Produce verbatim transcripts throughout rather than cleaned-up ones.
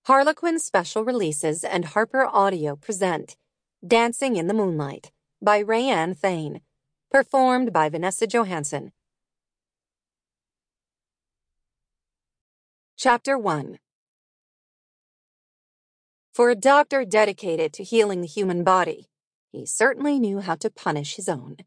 Harlequin Special Releases and Harper Audio present Dancing in the Moonlight by Rayanne Thane, performed by Vanessa Johansson. Chapter one. For a doctor dedicated to healing the human body, he certainly knew how to punish his own.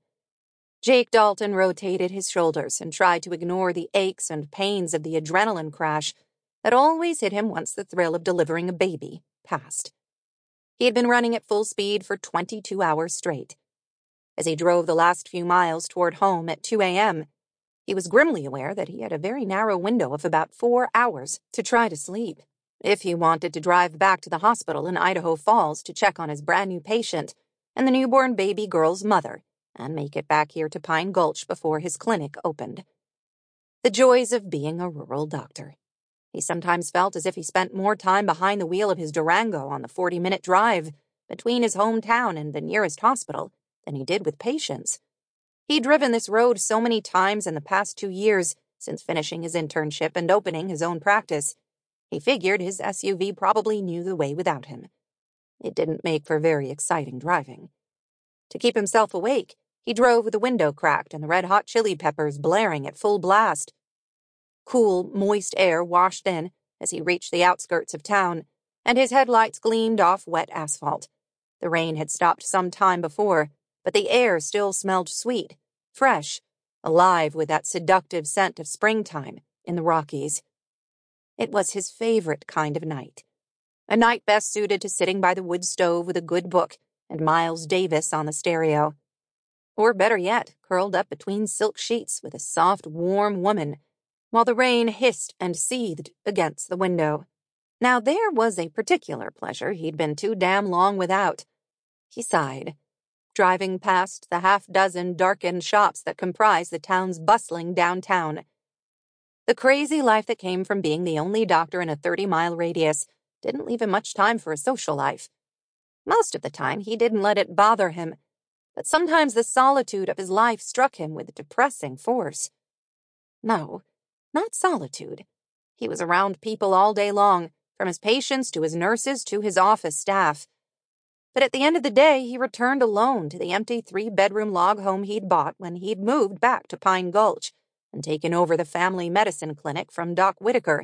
Jake Dalton rotated his shoulders and tried to ignore the aches and pains of the adrenaline crash that always hit him once the thrill of delivering a baby passed. He had been running at full speed for twenty-two hours straight. As he drove the last few miles toward home at two a.m., he was grimly aware that he had a very narrow window of about four hours to try to sleep, if he wanted to drive back to the hospital in Idaho Falls to check on his brand new patient and the newborn baby girl's mother, and make it back here to Pine Gulch before his clinic opened. The joys of being a rural doctor. He sometimes felt as if he spent more time behind the wheel of his Durango on the forty-minute drive between his hometown and the nearest hospital than he did with patients. He'd driven this road so many times in the past two years since finishing his internship and opening his own practice. He figured his S U V probably knew the way without him. It didn't make for very exciting driving. To keep himself awake, he drove with the window cracked and the Red Hot Chili Peppers blaring at full blast. Cool, moist air washed in as he reached the outskirts of town, and his headlights gleamed off wet asphalt. The rain had stopped some time before, but the air still smelled sweet, fresh, alive with that seductive scent of springtime in the Rockies. It was his favorite kind of night. A night best suited to sitting by the wood stove with a good book and Miles Davis on the stereo. Or better yet, curled up between silk sheets with a soft, warm woman, while the rain hissed and seethed against the window. Now there was a particular pleasure he'd been too damn long without. He sighed, driving past the half-dozen darkened shops that comprised the town's bustling downtown. The crazy life that came from being the only doctor in a thirty-mile radius didn't leave him much time for a social life. Most of the time, he didn't let it bother him, but sometimes the solitude of his life struck him with depressing force. No, not solitude. He was around people all day long, from his patients to his nurses to his office staff. But at the end of the day, he returned alone to the empty three-bedroom log home he'd bought when he'd moved back to Pine Gulch and taken over the family medicine clinic from Doc Whitaker.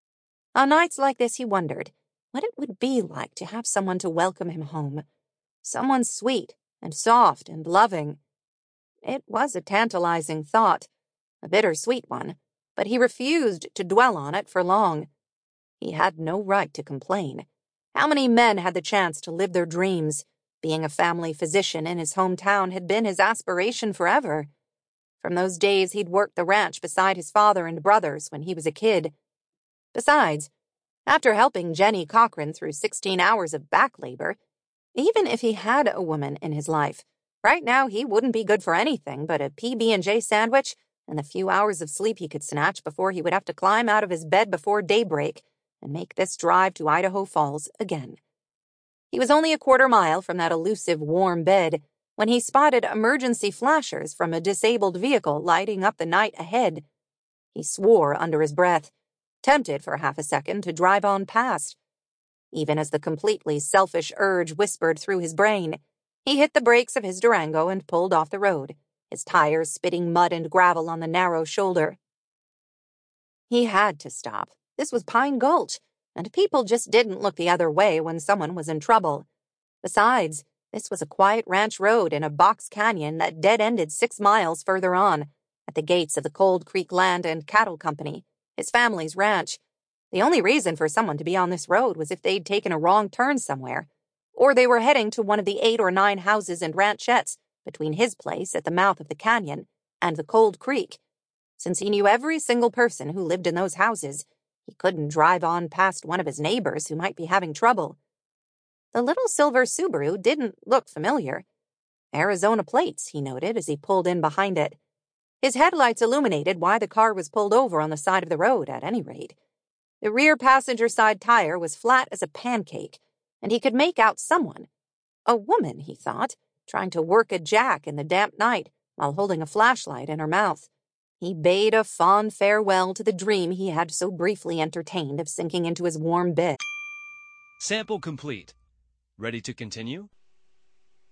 On nights like this, he wondered what it would be like to have someone to welcome him home. Someone sweet and soft and loving. It was a tantalizing thought, a bittersweet one, but he refused to dwell on it for long. He had no right to complain. How many men had the chance to live their dreams? Being a family physician in his hometown had been his aspiration forever. From those days he'd worked the ranch beside his father and brothers when he was a kid. Besides, after helping Jenny Cochran through sixteen hours of back labor, even if he had a woman in his life, right now he wouldn't be good for anything but a P B and J sandwich and the few hours of sleep he could snatch before he would have to climb out of his bed before daybreak and make this drive to Idaho Falls again. He was only a quarter mile from that elusive warm bed when he spotted emergency flashers from a disabled vehicle lighting up the night ahead. He swore under his breath, tempted for half a second to drive on past. Even as the completely selfish urge whispered through his brain, he hit the brakes of his Durango and pulled off the road, his tires spitting mud and gravel on the narrow shoulder. He had to stop. This was Pine Gulch, and people just didn't look the other way when someone was in trouble. Besides, this was a quiet ranch road in a box canyon that dead-ended six miles further on, at the gates of the Cold Creek Land and Cattle Company, his family's ranch. The only reason for someone to be on this road was if they'd taken a wrong turn somewhere, or they were heading to one of the eight or nine houses and ranchettes between his place at the mouth of the canyon and the Cold Creek. Since he knew every single person who lived in those houses, he couldn't drive on past one of his neighbors who might be having trouble. The little silver Subaru didn't look familiar. Arizona plates, he noted as he pulled in behind it. His headlights illuminated why the car was pulled over on the side of the road, at any rate. The rear passenger side tire was flat as a pancake, and he could make out someone. A woman, he thought, trying to work a jack in the damp night while holding a flashlight in her mouth. He bade a fond farewell to the dream he had so briefly entertained of sinking into his warm bed. Sample complete. Ready to continue?